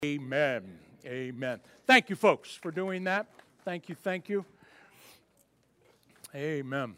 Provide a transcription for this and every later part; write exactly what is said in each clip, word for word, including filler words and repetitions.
Amen. Amen. Thank you, folks, for doing that. Thank you. Thank you. Amen.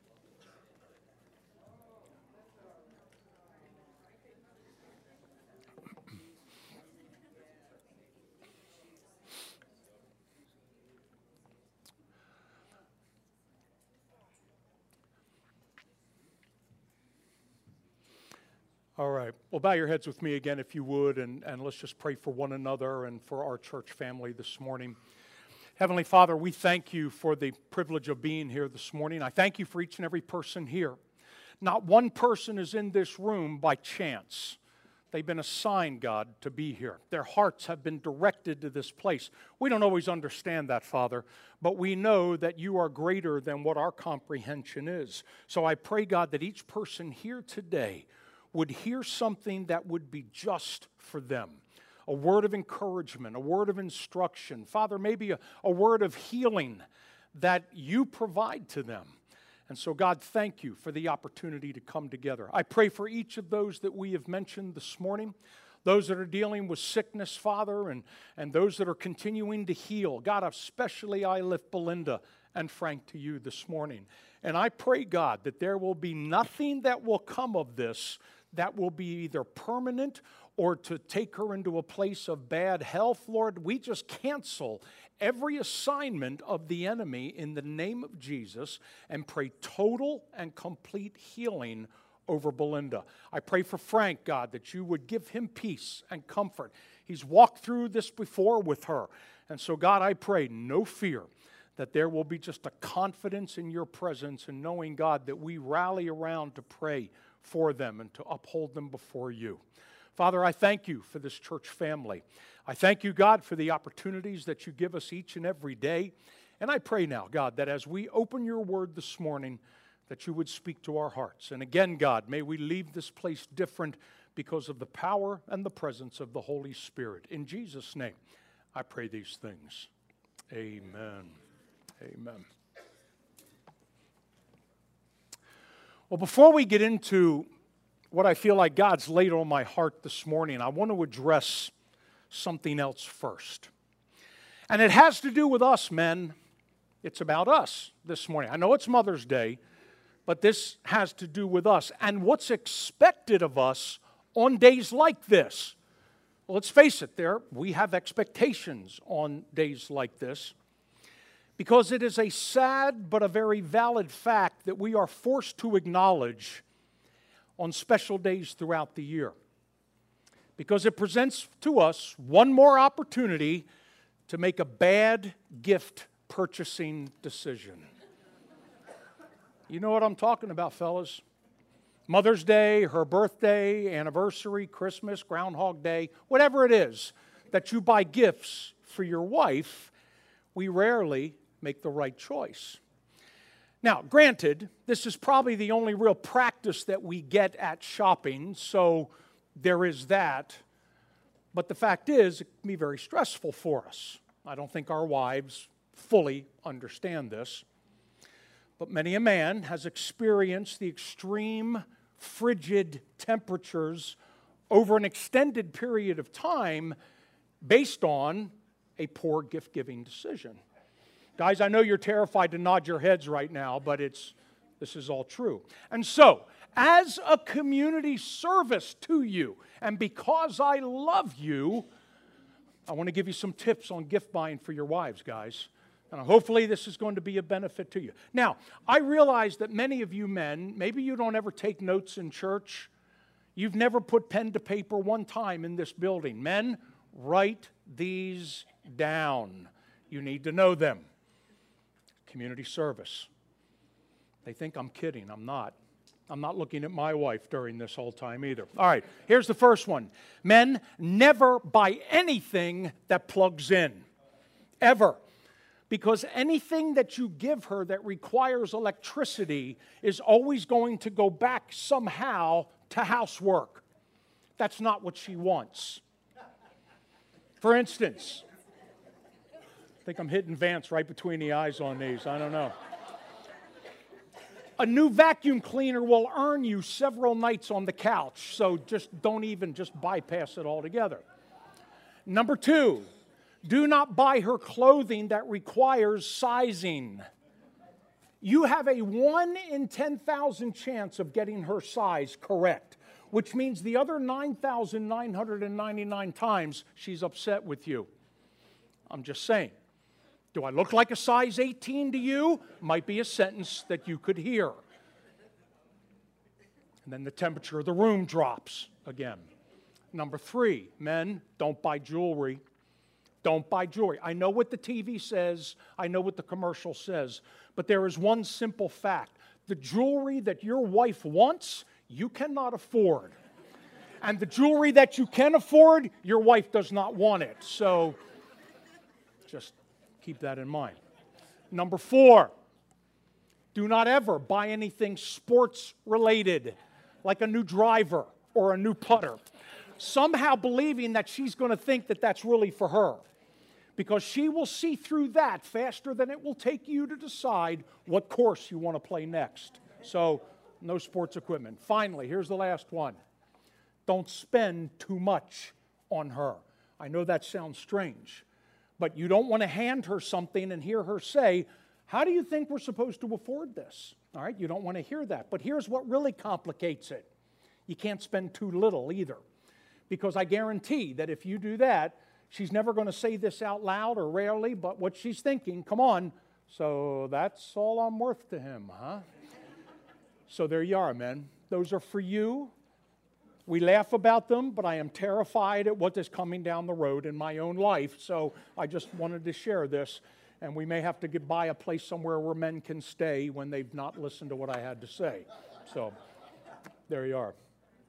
All right. Well, bow your heads with me again, if you would, and, and let's just pray for one another and for our church family this morning. Heavenly Father, we thank you for the privilege of being here this morning. I thank you for each and every person here. Not one person is in this room by chance. They've been assigned, God, to be here. Their hearts have been directed to this place. We don't always understand that, Father, but we know that you are greater than what our comprehension is. So I pray, God, that each person here today would hear something that would be just for them. A word of encouragement, a word of instruction. Father, maybe a, a word of healing that you provide to them. And so, God, thank you for the opportunity to come together. I pray for each of those that we have mentioned this morning, those that are dealing with sickness, Father, and, and those that are continuing to heal. God, especially I lift Belinda and Frank to you this morning. And I pray, God, that there will be nothing that will come of this that will be either permanent or to take her into a place of bad health. Lord, we just cancel every assignment of the enemy in the name of Jesus and pray total and complete healing over Belinda. I pray for Frank, God, that you would give him peace and comfort. He's walked through this before with her. And so, God, I pray no fear, that there will be just a confidence in your presence and knowing, God, that we rally around to pray for them and to uphold them before you. Father, I thank you for this church family. I thank you, God, for the opportunities that you give us each and every day. And I pray now, God, that as we open your word this morning, that you would speak to our hearts. And again, God, may we leave this place different because of the power and the presence of the Holy Spirit. In Jesus' name, I pray these things. Amen. Amen. Well, before we get into what I feel like God's laid on my heart this morning, I want to address something else first. And it has to do with us, men. It's about us this morning. I know it's Mother's Day, but this has to do with us and what's expected of us on days like this. Well, let's face it, there we have expectations on days like this. Because it is a sad but a very valid fact that we are forced to acknowledge on special days throughout the year. Because it presents to us one more opportunity to make a bad gift purchasing decision. You know what I'm talking about, fellas? Mother's Day, her birthday, anniversary, Christmas, Groundhog Day, whatever it is that you buy gifts for your wife, we rarely make the right choice. Now, granted, this is probably the only real practice that we get at shopping, so there is that. But the fact is, it can be very stressful for us. I don't think our wives fully understand this. But many a man has experienced the extreme frigid temperatures over an extended period of time based on a poor gift-giving decision. Guys, I know you're terrified to nod your heads right now, but it's this is all true. And so, as a community service to you, and because I love you, I want to give you some tips on gift buying for your wives, guys. And hopefully this is going to be a benefit to you. Now, I realize that many of you men, maybe you don't ever take notes in church. You've never put pen to paper one time in this building. Men, write these down. You need to know them. Community service. They think I'm kidding. I'm not. I'm not looking at my wife during this whole time either. All right, here's the first one. Men, never buy anything that plugs in. Ever. Because anything that you give her that requires electricity is always going to go back somehow to housework. That's not what she wants. For instance, I think I'm hitting Vance right between the eyes on these. I don't know. A new vacuum cleaner will earn you several nights on the couch, so just don't even just bypass it altogether. Number two, do not buy her clothing that requires sizing. You have a one in ten thousand chance of getting her size correct, which means the other nine thousand nine hundred ninety-nine times she's upset with you. I'm just saying. Do I look like a size eighteen to you? Might be a sentence that you could hear. And then the temperature of the room drops again. Number three, men, don't buy jewelry. Don't buy jewelry. I know what the T V says. I know what the commercial says. But there is one simple fact. The jewelry that your wife wants, you cannot afford. And the jewelry that you can afford, your wife does not want it. So just keep that in mind. Number four, do not ever buy anything sports related, like a new driver or a new putter, somehow believing that she's going to think that that's really for her, because she will see through that faster than it will take you to decide what course you want to play next. So no sports equipment. Finally, here's the last one. Don't spend too much on her. I know that sounds strange, but you don't want to hand her something and hear her say, how do you think we're supposed to afford this? All right, you don't want to hear that. But here's what really complicates it. You can't spend too little either, because I guarantee that if you do that, she's never going to say this out loud or rarely, but what she's thinking, come on, so that's all I'm worth to him, huh? So there you are, men. Those are for you. We laugh about them, but I am terrified at what is coming down the road in my own life, so I just wanted to share this, and we may have to get by a place somewhere where men can stay when they've not listened to what I had to say. So there you are.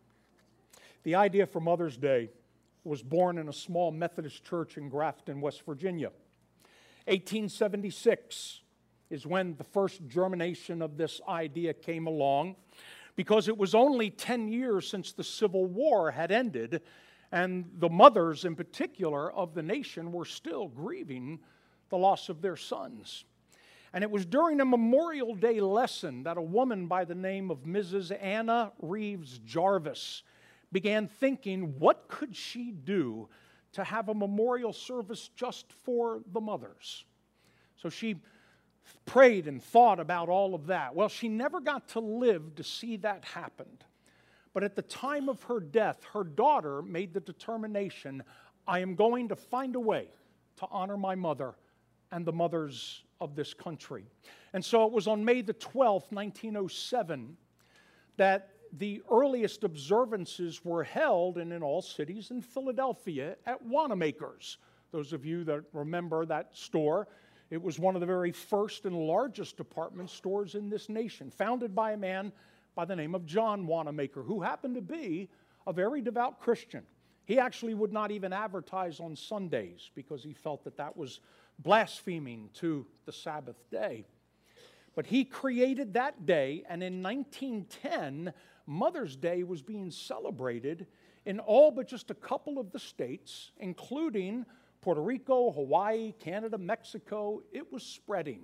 The idea for Mother's Day was born in a small Methodist church in Grafton, West Virginia. eighteen seventy-six is when the first germination of this idea came along, because it was only ten years since the Civil War had ended, and the mothers in particular of the nation were still grieving the loss of their sons. And it was during a Memorial Day lesson that a woman by the name of Missus Anna Reeves Jarvis began thinking, what could she do to have a memorial service just for the mothers? So she prayed and thought about all of that. Well, she never got to live to see that happen. But at the time of her death, her daughter made the determination, I am going to find a way to honor my mother and the mothers of this country. And so it was on May the twelfth, nineteen oh seven, that the earliest observances were held, and in all cities in Philadelphia, at Wanamaker's. Those of you that remember that store, it was one of the very first and largest department stores in this nation, founded by a man by the name of John Wanamaker, who happened to be a very devout Christian. He actually would not even advertise on Sundays because he felt that that was blaspheming to the Sabbath day. But he created that day, and in nineteen ten, Mother's Day was being celebrated in all but just a couple of the states, including Puerto Rico, Hawaii, Canada, Mexico. It was spreading.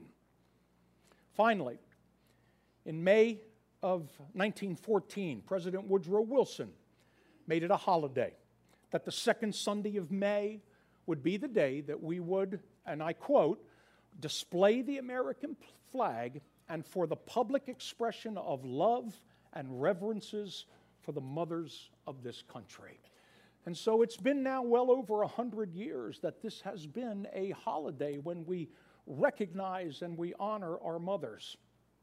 Finally, in May of nineteen fourteen, President Woodrow Wilson made it a holiday, that the second Sunday of May would be the day that we would, and I quote, display the American flag and for the public expression of love and reverences for the mothers of this country. And so it's been now well over a hundred years that this has been a holiday when we recognize and we honor our mothers.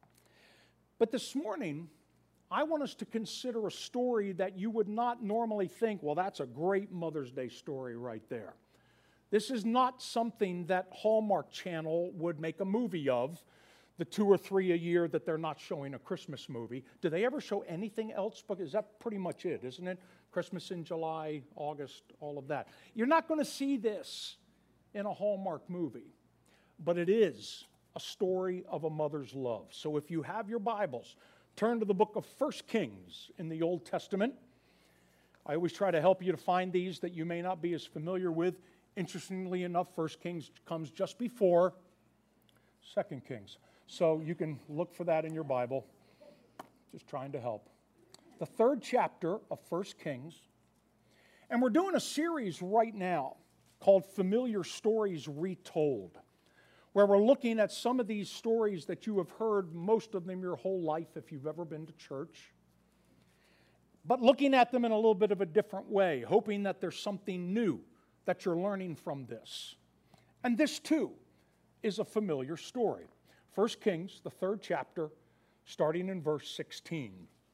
But this morning, I want us to consider a story that you would not normally think, well, that's a great Mother's Day story right there. This is not something that Hallmark Channel would make a movie of, the two or three a year that they're not showing a Christmas movie. Do they ever show anything else? Because that's pretty much it, isn't it? Christmas in July, August, all of that. You're not going to see this in a Hallmark movie, but it is a story of a mother's love. So if you have your Bibles, turn to the book of First Kings in the Old Testament. I always try to help you to find these that you may not be as familiar with. Interestingly enough, First Kings comes just before Second Kings. So you can look for that in your Bible. Just trying to help. The third chapter of First Kings. And we're doing a series right now called Familiar Stories Retold, where we're looking at some of these stories that you have heard, most of them your whole life if you've ever been to church, but looking at them in a little bit of a different way, hoping that there's something new that you're learning from this. And this, too, is a familiar story. First Kings, the third chapter, starting in verse sixteen.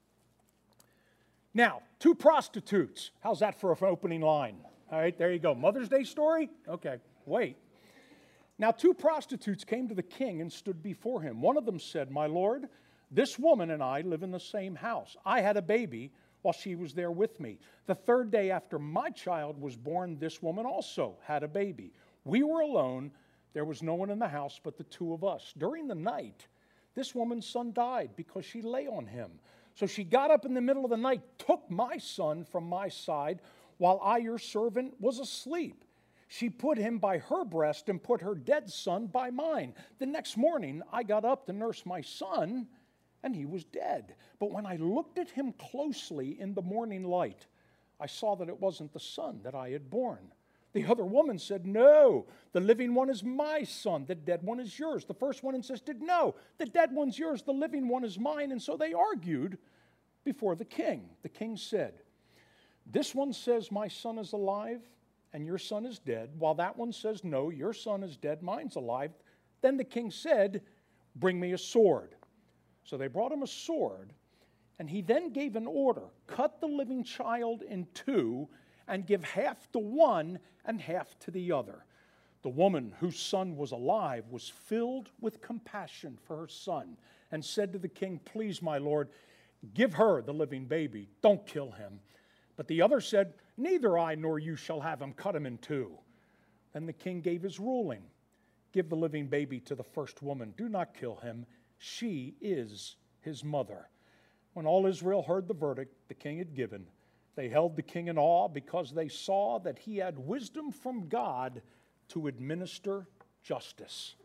Now, two prostitutes. How's that for an opening line? All right, there you go. Mother's Day story? Okay, wait. Now, two prostitutes came to the king and stood before him. One of them said, "My lord, this woman and I live in the same house. I had a baby while she was there with me. The third day after my child was born, this woman also had a baby. We were alone. There was no one in the house but the two of us. During the night, this woman's son died because she lay on him. So she got up in the middle of the night, took my son from my side while I, your servant, was asleep. She put him by her breast and put her dead son by mine. The next morning, I got up to nurse my son, and he was dead. But when I looked at him closely in the morning light, I saw that it wasn't the son that I had born. The other woman said, 'No, the living one is my son. The dead one is yours.' The first one insisted, 'No, the dead one's yours. The living one is mine.' And so they argued before the king. The king said, 'This one says my son is alive and your son is dead, while that one says, no, your son is dead, mine's alive.' Then the king said, 'Bring me a sword.' So they brought him a sword, and he then gave an order, 'Cut the living child in two and give half to one and half to the other.' The woman whose son was alive was filled with compassion for her son and said to the king, 'Please, my lord, give her the living baby. Don't kill him.' But the other said, 'Neither I nor you shall have him. Cut him in two.' Then the king gave his ruling, 'Give the living baby to the first woman. Do not kill him. She is his mother.' When all Israel heard the verdict the king had given, they held the king in awe because they saw that he had wisdom from God to administer justice."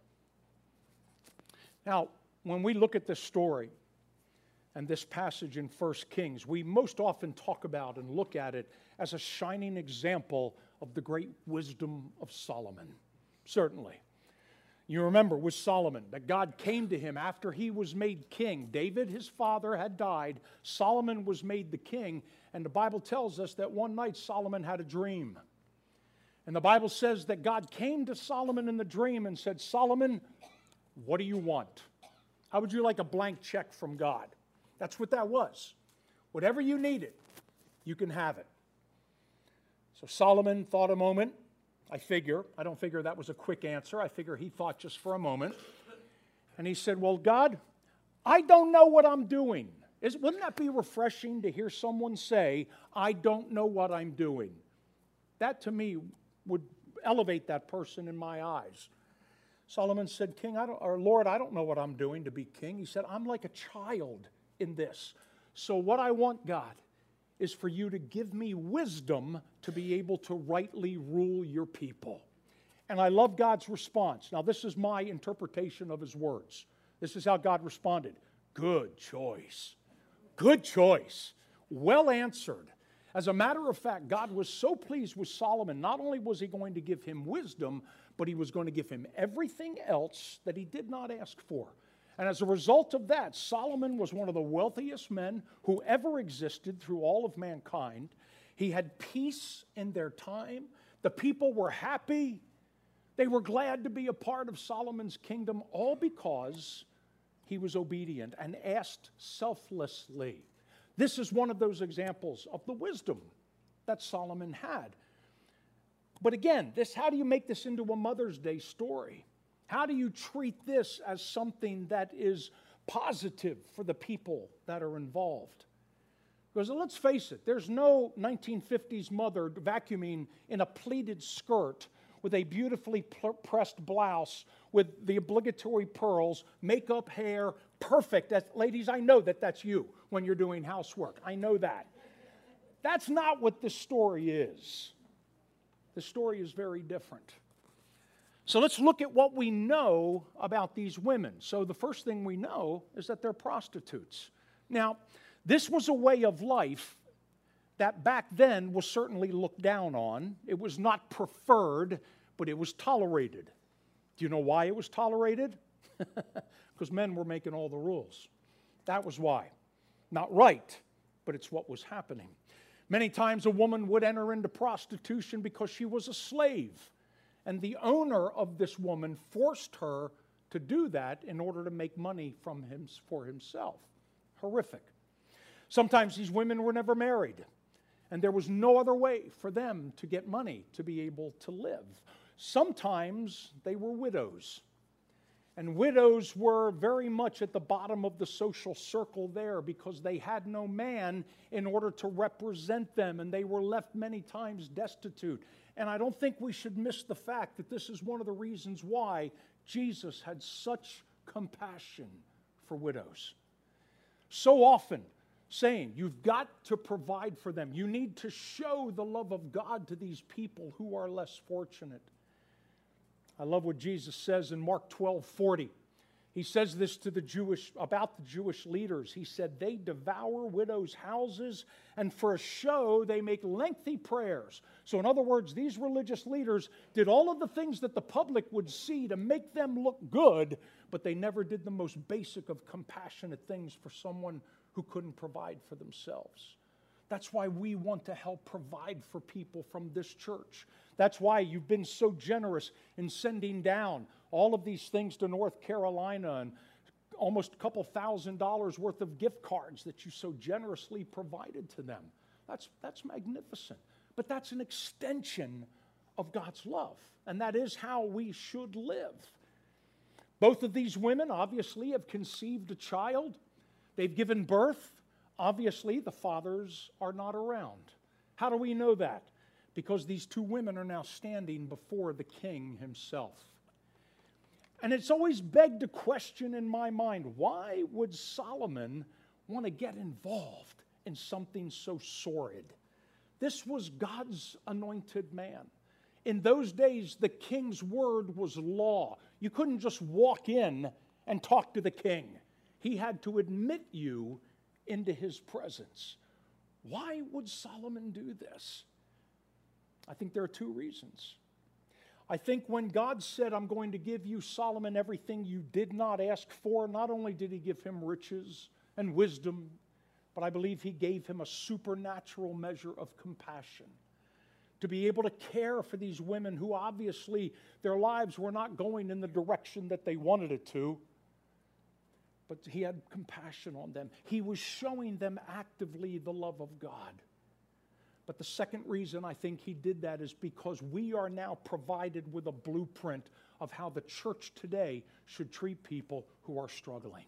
Now, when we look at this story and this passage in First Kings, we most often talk about and look at it as a shining example of the great wisdom of Solomon. Certainly. You remember with Solomon that God came to him after he was made king. David, his father, had died. Solomon was made the king. And the Bible tells us that one night Solomon had a dream. And the Bible says that God came to Solomon in the dream and said, "Solomon, what do you want? How would you like a blank check from God?" That's what that was. Whatever you needed, you can have it. So Solomon thought a moment. I figure, I don't figure that was a quick answer. I figure he thought just for a moment. And he said, "Well, God, I don't know what I'm doing." Is, wouldn't that be refreshing to hear someone say, "I don't know what I'm doing"? That to me would elevate that person in my eyes. Solomon said, "King, I don't, or Lord, I don't know what I'm doing to be king." He said, "I'm like a child in this. So what I want, God, is for you to give me wisdom to be able to rightly rule your people." And I love God's response. Now, this is my interpretation of his words. This is how God responded. "Good choice. Good choice. Well answered." As a matter of fact, God was so pleased with Solomon, not only was he going to give him wisdom, but he was going to give him everything else that he did not ask for. And as a result of that, Solomon was one of the wealthiest men who ever existed through all of mankind. He had peace in their time. The people were happy. They were glad to be a part of Solomon's kingdom, all because he was obedient and asked selflessly. This is one of those examples of the wisdom that Solomon had. But again, this, how do you make this into a Mother's Day story? How do you treat this as something that is positive for the people that are involved? Because let's face it, there's no nineteen fifties mother vacuuming in a pleated skirt with a beautifully pressed blouse with the obligatory pearls, makeup, hair, perfect. That's, ladies, I know that that's you when you're doing housework. I know that. That's not what this story is. The story is very different. So let's look at what we know about these women. So the first thing we know is that they're prostitutes. Now, this was a way of life that back then was certainly looked down on. It was not preferred, but it was tolerated. Do you know why it was tolerated? Because men were making all the rules. That was why. Not right, but it's what was happening. Many times a woman would enter into prostitution because she was a slave. And the owner of this woman forced her to do that in order to make money from him for himself. Horrific. Sometimes these women were never married, and there was no other way for them to get money to be able to live. Sometimes they were widows, and widows were very much at the bottom of the social circle there because they had no man in order to represent them, and they were left many times destitute. And I don't think we should miss the fact that this is one of the reasons why Jesus had such compassion for widows. So often saying, you've got to provide for them. You need to show the love of God to these people who are less fortunate. I love what Jesus says in Mark twelve forty. He says this to the Jewish, about the Jewish leaders. He said, they devour widows' houses, and for a show they make lengthy prayers. So in other words, these religious leaders did all of the things that the public would see to make them look good, but they never did the most basic of compassionate things for someone who couldn't provide for themselves. That's why we want to help provide for people from this church. That's why you've been so generous in sending down all of these things to North Carolina and almost a couple thousand dollars worth of gift cards that you so generously provided to them. That's, that's magnificent. But that's an extension of God's love, and that is how we should live. Both of these women obviously have conceived a child. They've given birth. Obviously, the fathers are not around. How do we know that? Because these two women are now standing before the king himself. And it's always begged a question in my mind, why would Solomon want to get involved in something so sordid? This was God's anointed man. In those days, the king's word was law. You couldn't just walk in and talk to the king. He had to admit you into his presence. Why would Solomon do this? I think there are two reasons. I think when God said, I'm going to give you, Solomon, everything you did not ask for, not only did he give him riches and wisdom, but I believe he gave him a supernatural measure of compassion to be able to care for these women who obviously their lives were not going in the direction that they wanted it to. But he had compassion on them. He was showing them actively the love of God. But the second reason I think he did that is because we are now provided with a blueprint of how the church today should treat people who are struggling.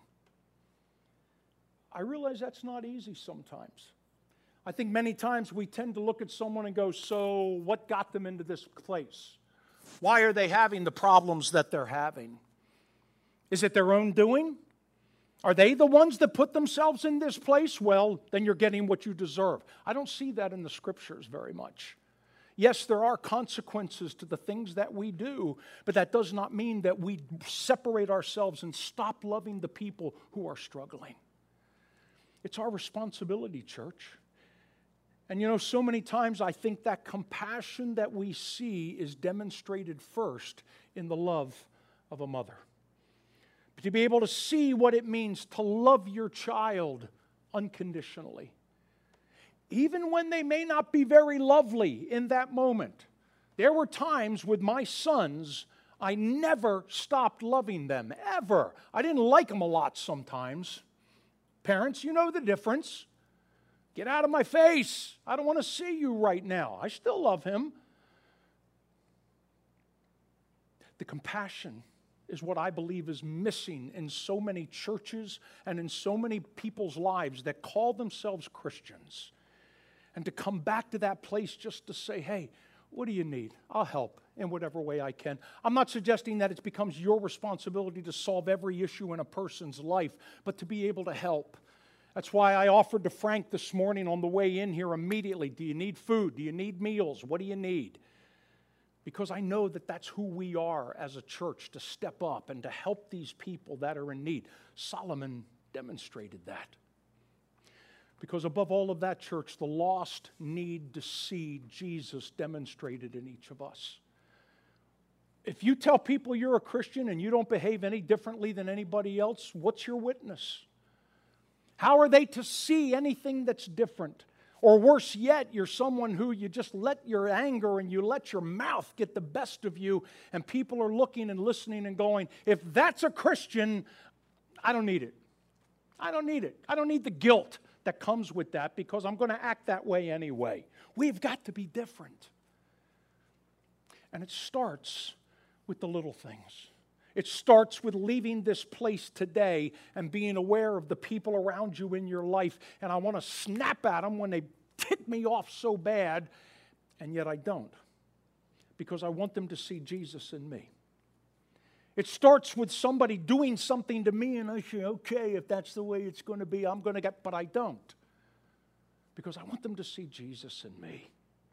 I realize that's not easy sometimes. I think many times we tend to look at someone and go, so what got them into this place? Why are they having the problems that they're having? Is it their own doing? Are they the ones that put themselves in this place? Well, then you're getting what you deserve. I don't see that in the scriptures very much. Yes, there are consequences to the things that we do, but that does not mean that we separate ourselves and stop loving the people who are struggling. It's our responsibility, church. And you know, so many times I think that compassion that we see is demonstrated first in the love of a mother. To be able to see what it means to love your child unconditionally. Even when they may not be very lovely in that moment. There were times with my sons, I never stopped loving them, ever. I didn't like them a lot sometimes. Parents, you know the difference. Get out of my face. I don't want to see you right now. I still love him. The compassion is what I believe is missing in so many churches and in so many people's lives that call themselves Christians. And to come back to that place just to say, hey, what do you need? I'll help in whatever way I can. I'm not suggesting that it becomes your responsibility to solve every issue in a person's life, but to be able to help. That's why I offered to Frank this morning on the way in here immediately, do you need food? Do you need meals? What do you need? Because I know that that's who we are as a church, to step up and to help these people that are in need. Solomon demonstrated that. Because above all of that, church, the lost need to see Jesus demonstrated in each of us. If you tell people you're a Christian and you don't behave any differently than anybody else, what's your witness? How are they to see anything that's different? Or worse yet, you're someone who you just let your anger and you let your mouth get the best of you, and people are looking and listening and going, if that's a Christian, I don't need it. I don't need it. I don't need the guilt that comes with that because I'm going to act that way anyway. We've got to be different. And it starts with the little things. It starts with leaving this place today and being aware of the people around you in your life. And I want to snap at them when they tick me off so bad, and yet I don't. Because I want them to see Jesus in me. It starts with somebody doing something to me, and I say, okay, if that's the way it's going to be, I'm going to get, but I don't. Because I want them to see Jesus in me.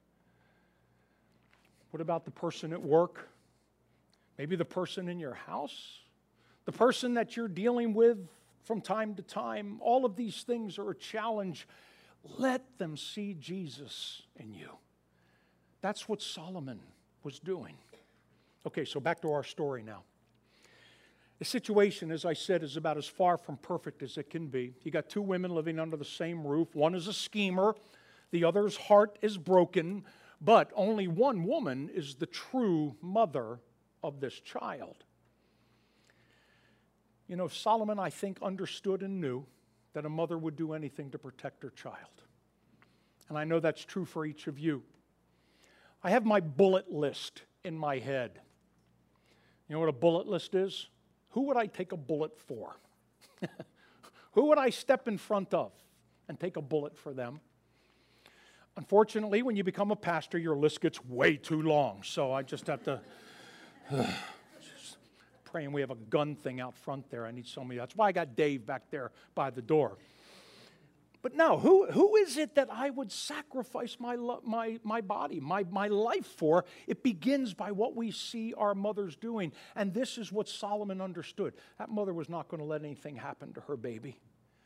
What about the person at work? Maybe the person in your house? The person that you're dealing with from time to time? All of these things are a challenge. Let them see Jesus in you. That's what Solomon was doing. Okay, so back to our story now. The situation, as I said, is about as far from perfect as it can be. You got two women living under the same roof. One is a schemer. The other's heart is broken. But only one woman is the true mother of this child. You know, Solomon, I think, understood and knew that a mother would do anything to protect her child. And I know that's true for each of you. I have my bullet list in my head. You know what a bullet list is? Who would I take a bullet for? Who would I step in front of and take a bullet for them? Unfortunately, when you become a pastor, your list gets way too long. So I just have to... just praying we have a gun thing out front there. I need somebody. That's why I got Dave back there by the door. But no, who, who is it that I would sacrifice my, my, my body, my, my life for? It begins by what we see our mothers doing. And this is what Solomon understood. That mother was not going to let anything happen to her baby.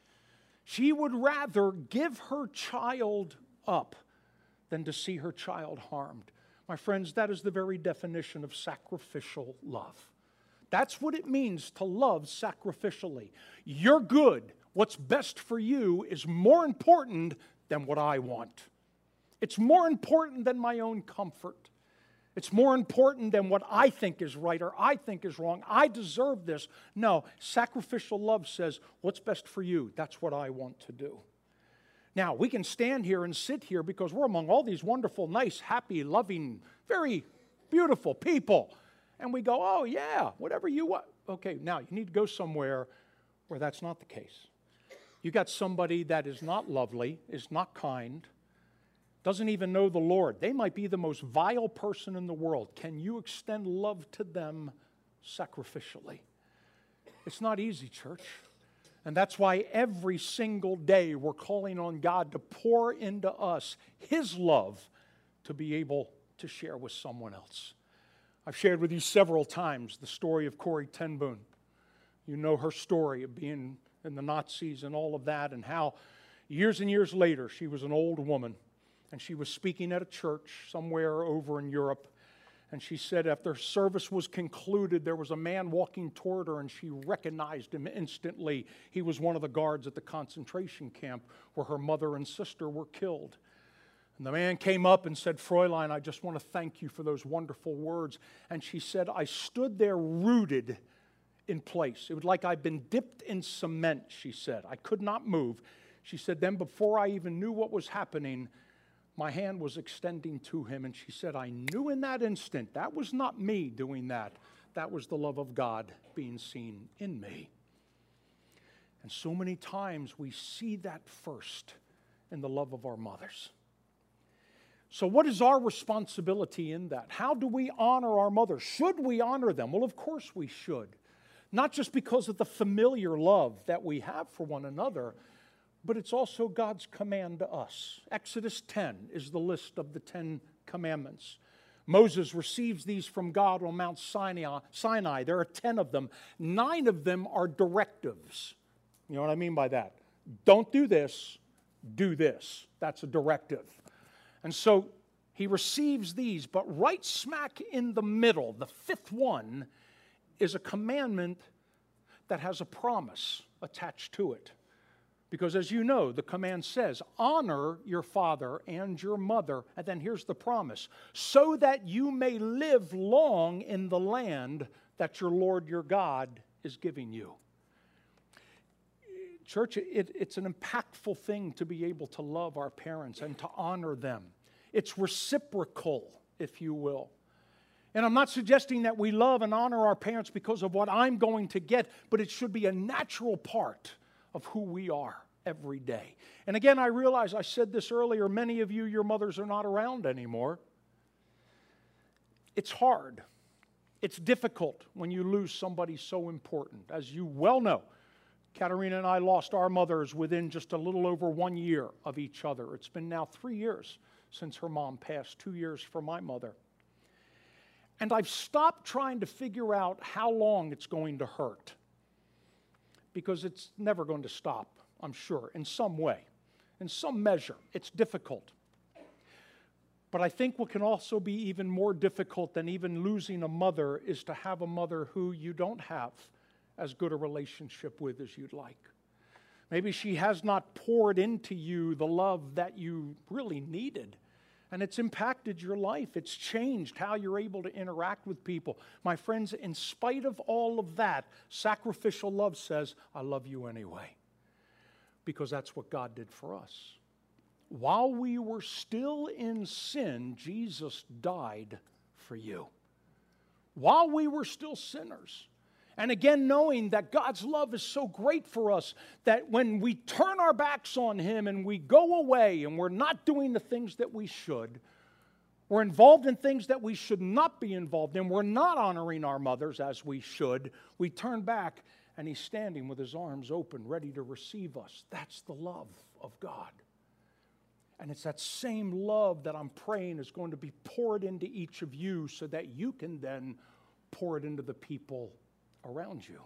She would rather give her child up than to see her child harmed. My friends, that is the very definition of sacrificial love. That's what it means to love sacrificially. You're good. What's best for you is more important than what I want. It's more important than my own comfort. It's more important than what I think is right or I think is wrong. I deserve this. No, sacrificial love says, what's best for you? That's what I want to do. Now, we can stand here and sit here because we're among all these wonderful, nice, happy, loving, very beautiful people. And we go, oh, yeah, whatever you want. Okay, now you need to go somewhere where that's not the case. You got somebody that is not lovely, is not kind, doesn't even know the Lord. They might be the most vile person in the world. Can you extend love to them sacrificially? It's not easy, church. And that's why every single day we're calling on God to pour into us His love to be able to share with someone else. I've shared with you several times the story of Corrie ten Boom. You know her story of being in the Nazis and all of that, and how years and years later she was an old woman and she was speaking at a church somewhere over in Europe, and she said after service was concluded there was a man walking toward her and she recognized him instantly. He was one of the guards at the concentration camp where her mother and sister were killed. And the man came up and said, Fräulein, I just want to thank you for those wonderful words. And she said, I stood there rooted in place. It was like I'd been dipped in cement, she said. I could not move. She said, then before I even knew what was happening, my hand was extending to him. And she said, I knew in that instant, that was not me doing that. That was the love of God being seen in me. And so many times we see that first in the love of our mothers. So what is our responsibility in that? How do we honor our mothers? Should we honor them? Well, of course we should. Not just because of the familiar love that we have for one another, but it's also God's command to us. Exodus ten is the list of the Ten Commandments. Moses receives these from God on Mount Sinai. Sinai. There are ten of them. Nine of them are directives. You know what I mean by that? Don't do this. do this. That's a directive. And so he receives these, but right smack in the middle, the fifth one, is a commandment that has a promise attached to it. Because as you know, the command says, honor your father and your mother. And then here's the promise, so that you may live long in the land that your Lord your God is giving you. Church, it, it's an impactful thing to be able to love our parents and to honor them. It's reciprocal, if you will. And I'm not suggesting that we love and honor our parents because of what I'm going to get, but it should be a natural part of who we are every day. And again, I realize I said this earlier, many of you, your mothers are not around anymore. It's hard. It's difficult when you lose somebody so important. As you well know, Katerina and I lost our mothers within just a little over one year of each other. It's been now three years since her mom passed, two years for my mother. And I've stopped trying to figure out how long it's going to hurt, because it's never going to stop, I'm sure, in some way, in some measure. It's difficult. But I think what can also be even more difficult than even losing a mother is to have a mother who you don't have as good a relationship with as you'd like. Maybe she has not poured into you the love that you really needed. And it's impacted your life. It's changed how you're able to interact with people. My friends, in spite of all of that, sacrificial love says, I love you anyway. Because that's what God did for us. While we were still in sin, Jesus died for you. While we were still sinners. And again, knowing that God's love is so great for us that when we turn our backs on Him and we go away and we're not doing the things that we should, we're involved in things that we should not be involved in, we're not honoring our mothers as we should, we turn back and He's standing with His arms open, ready to receive us. That's the love of God. And it's that same love that I'm praying is going to be poured into each of you so that you can then pour it into the people around you.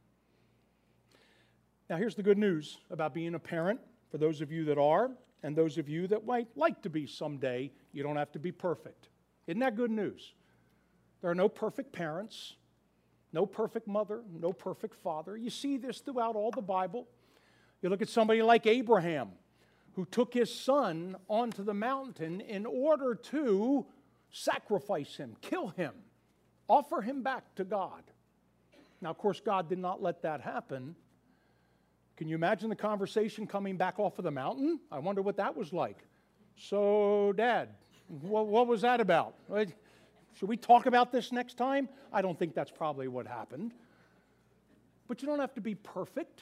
Now, here's the good news about being a parent. For those of you that are, and those of you that might like to be someday, you don't have to be perfect. Isn't that good news? There are no perfect parents, no perfect mother, no perfect father. You see this throughout all the Bible. You look at somebody like Abraham, who took his son onto the mountain in order to sacrifice him, kill him, offer him back to God. Now, of course, God did not let that happen. Can you imagine the conversation coming back off of the mountain? I wonder what that was like. So, Dad, what, what was that about? Should we talk about this next time? I don't think that's probably what happened. But you don't have to be perfect.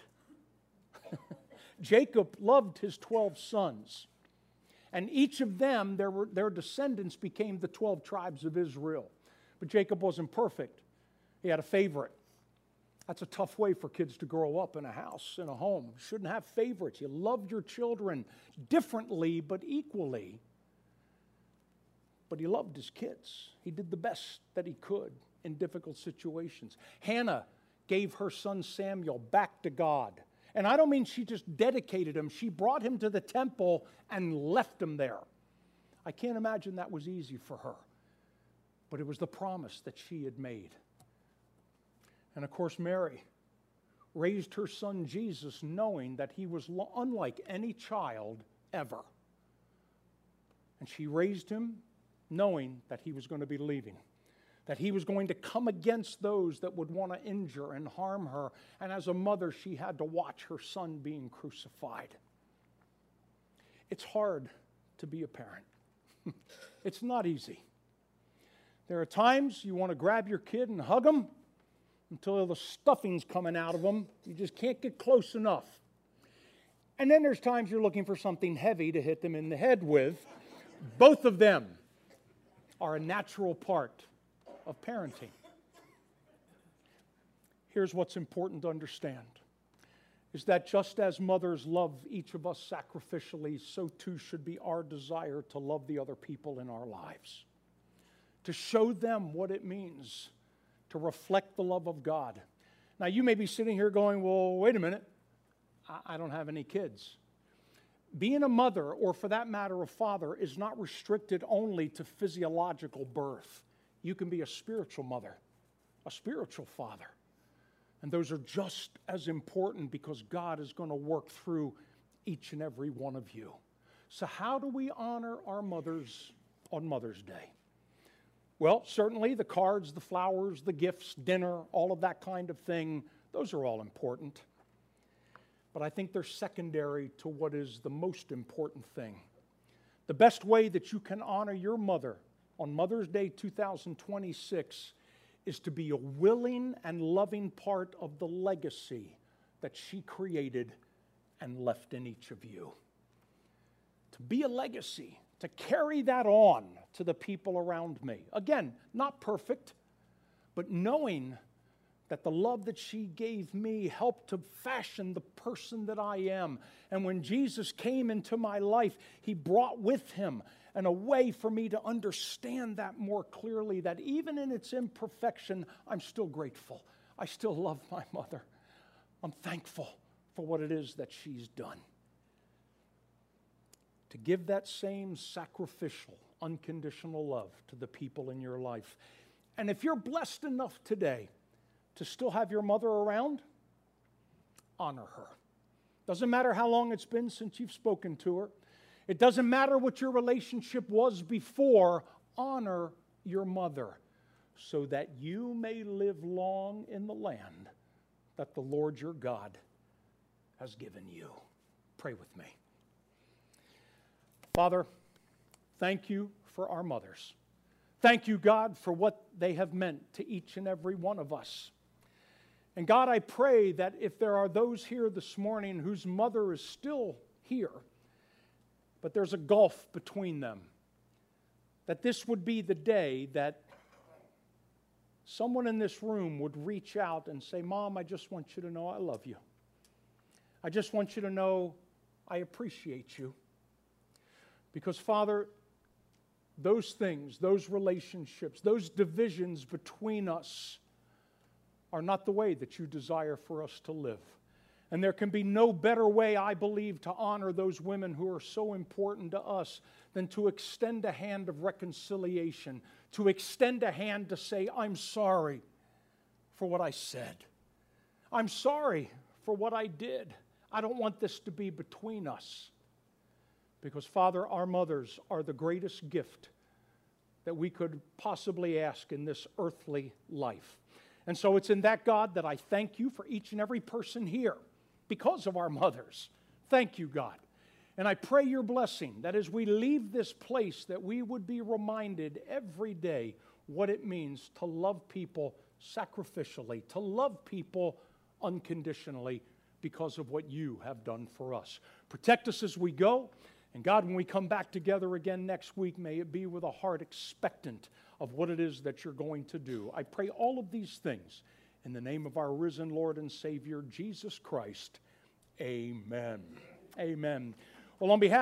Jacob loved his twelve sons. And each of them, their, their descendants became the twelve tribes of Israel. But Jacob wasn't perfect. He had a favorite. That's a tough way for kids to grow up in a house, in a home. You shouldn't have favorites. You love your children differently but equally. But he loved his kids. He did the best that he could in difficult situations. Hannah gave her son Samuel back to God. And I don't mean she just dedicated him. She brought him to the temple and left him there. I can't imagine that was easy for her. But it was the promise that she had made. And of course, Mary raised her son Jesus knowing that he was unlike any child ever. And she raised him knowing that he was going to be leaving, that he was going to come against those that would want to injure and harm her. And as a mother, she had to watch her son being crucified. It's hard to be a parent. It's not easy. There are times you want to grab your kid and hug them until the stuffing's coming out of them. You just can't get close enough. And then there's times you're looking for something heavy to hit them in the head with. Both of them are a natural part of parenting. Here's what's important to understand, is that just as mothers love each of us sacrificially, so too should be our desire to love the other people in our lives, to show them what it means to reflect the love of God. Now, you may be sitting here going, well, wait a minute, I don't have any kids. being a mother, or for that matter, a father, is not restricted only to physiological birth. You can be a spiritual mother, a spiritual father. And those are just as important because God is going to work through each and every one of you. So how do we honor our mothers on Mother's Day? Well, certainly the cards, the flowers, the gifts, dinner, all of that kind of thing, those are all important. But I think they're secondary to what is the most important thing. The best way that you can honor your mother on Mother's Day two thousand twenty-six is to be a willing and loving part of the legacy that she created and left in each of you. To be a legacy, to carry that on to the people around me. Again, not perfect, but knowing that the love that she gave me helped to fashion the person that I am. And when Jesus came into my life, He brought with Him and a way for me to understand that more clearly, that even in its imperfection, I'm still grateful. I still love my mother. I'm thankful for what it is that she's done. To give that same sacrificial, unconditional love to the people in your life. And if you're blessed enough today to still have your mother around, honor her. Doesn't matter how long it's been since you've spoken to her. It doesn't matter what your relationship was before. Honor your mother so that you may live long in the land that the Lord your God has given you. Pray with me. Father, thank you for our mothers. Thank you, God, for what they have meant to each and every one of us. And God, I pray that if there are those here this morning whose mother is still here, but there's a gulf between them, that this would be the day that someone in this room would reach out and say, Mom, I just want you to know I love you. I just want you to know I appreciate you. Because, Father, those things, those relationships, those divisions between us are not the way that you desire for us to live. And there can be no better way, I believe, to honor those women who are so important to us than to extend a hand of reconciliation, to extend a hand to say, I'm sorry for what I said. I'm sorry for what I did. I don't want this to be between us. Because, Father, our mothers are the greatest gift that we could possibly ask in this earthly life. And so it's in that, God, that I thank you for each and every person here because of our mothers. Thank you, God. And I pray your blessing that as we leave this place that we would be reminded every day what it means to love people sacrificially, to love people unconditionally because of what you have done for us. Protect us as we go. And God, when we come back together again next week, may it be with a heart expectant of what it is that you're going to do. I pray all of these things in the name of our risen Lord and Savior, Jesus Christ. Amen. Amen. Well, on behalf